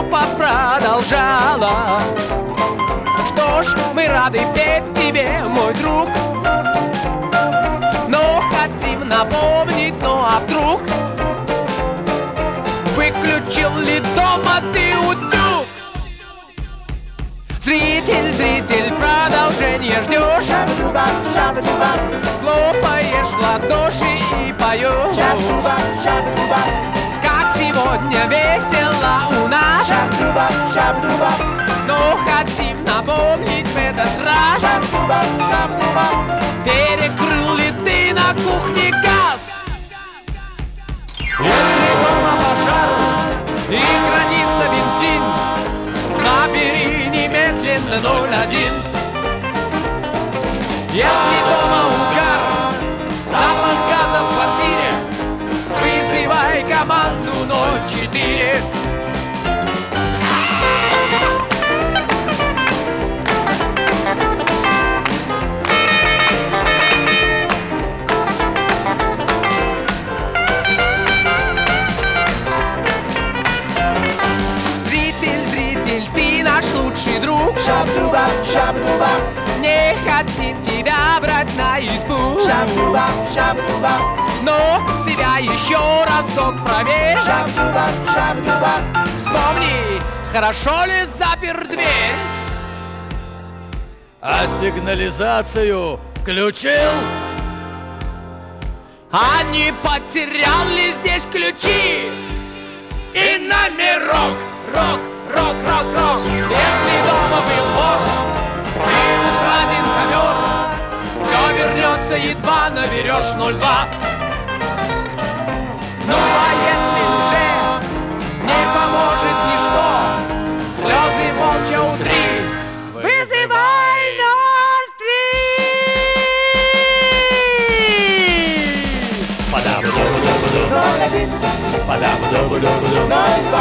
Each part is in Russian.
группа продолжала. Что ж, мы рады петь тебе, мой друг, но хотим напомнить, ну а вдруг выключил ли дома ты утюг? Зритель, зритель, продолжение ждешь, хлопаешь в ладоши и поешь. Как сегодня весело у нас, но хотим напомнить в этот раз. Перекрыл ли ты на кухне газ? Если дома пожар и хранится бензин, набери немедленно 01. Если дома угар, запах газа в квартире, вызывай команду 04. Лучший друг, не хотим тебя брать на избу, но себя еще разок проверь. Вспомни, хорошо ли запер дверь. А сигнализацию включил? А не потерял ли здесь ключи? И номерок, рок, рок, рок, рок. Если дома был вор и украден ковер, все вернется, едва наберешь 02. Ну а если уже не поможет ничто, слезы молча утри, вызывай 03. Подам-добу-добу-ду, 01,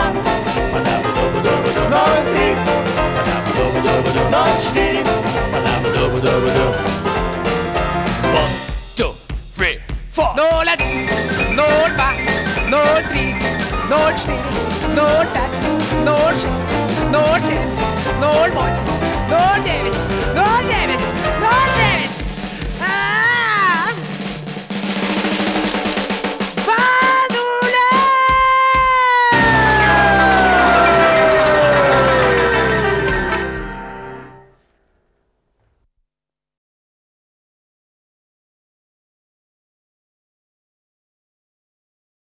04. One, two, three, four. 01, 02, 03, 04, 05, 06, 07, 08, 09, 09.